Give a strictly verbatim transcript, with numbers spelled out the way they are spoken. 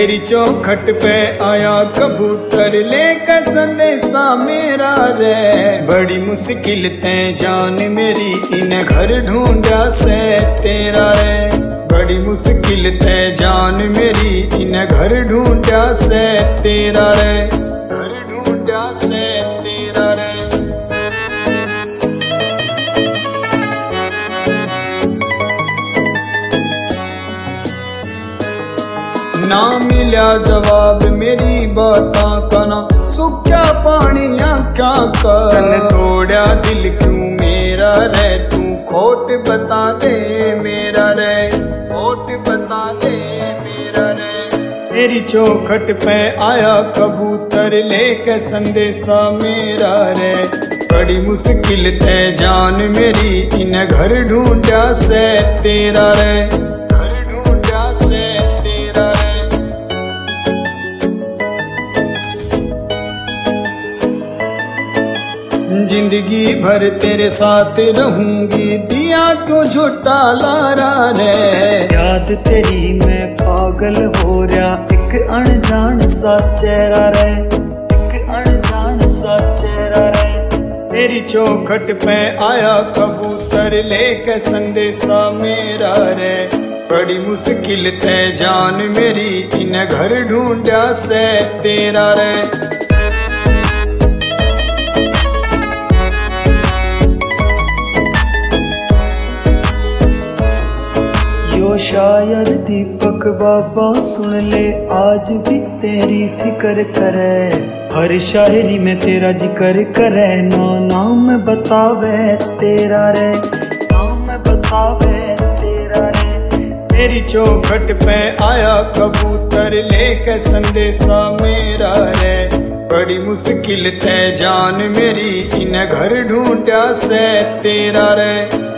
तेरी चौखट पे आया कबूतर लेकर संदेशा मेरा रे। बड़ी मुश्किल ते जान मेरी इन घर ढूंढा से तेरा रे। बड़ी मुश्किल ते जान मेरी इन घर ढूंढा से तेरा रे। घर ढूंढा से तेरा रे। ना मिला जवाब मेरी बातां का ना सुक्या पानी क्या कर। तोड़ा दिल क्यों मेरा रे तू खोट बता दे मेरा रे। खोट बता दे मेरा रे। तेरी चौखट पे आया कबूतर लेके संदेशा मेरा रे। बड़ी मुश्किल ते जान मेरी इन घर ढूंढा से तेरा रे। घर ढूंढा से तेरा रे। जिंदगी भर तेरे साथ रहूंगी दिया क्यों झूठा लारा रे। याद तेरी मैं पागल हो रहा एक अनजान सा चेहरा रे। एक अनजान सा चेहरा रे। तेरी चौखट पे आया कबूतर लेके संदेशा मेरा रे। बड़ी मुश्किल ते जान मेरी इन घर ढूंढा से तेरा रे। यो शायर दीपक बाबा सुन ले आज भी तेरी फिक्र करे। हर शायरी में तेरा जिक्र करे ना नाम बतावे तेरा रे। नाम बतावे तेरा रे। तेरी चौखट पे आया कबूतर लेके संदेशा मेरा रे। बड़ी मुश्किल ते जान मेरी इन घर ढूंढा से तेरा रे।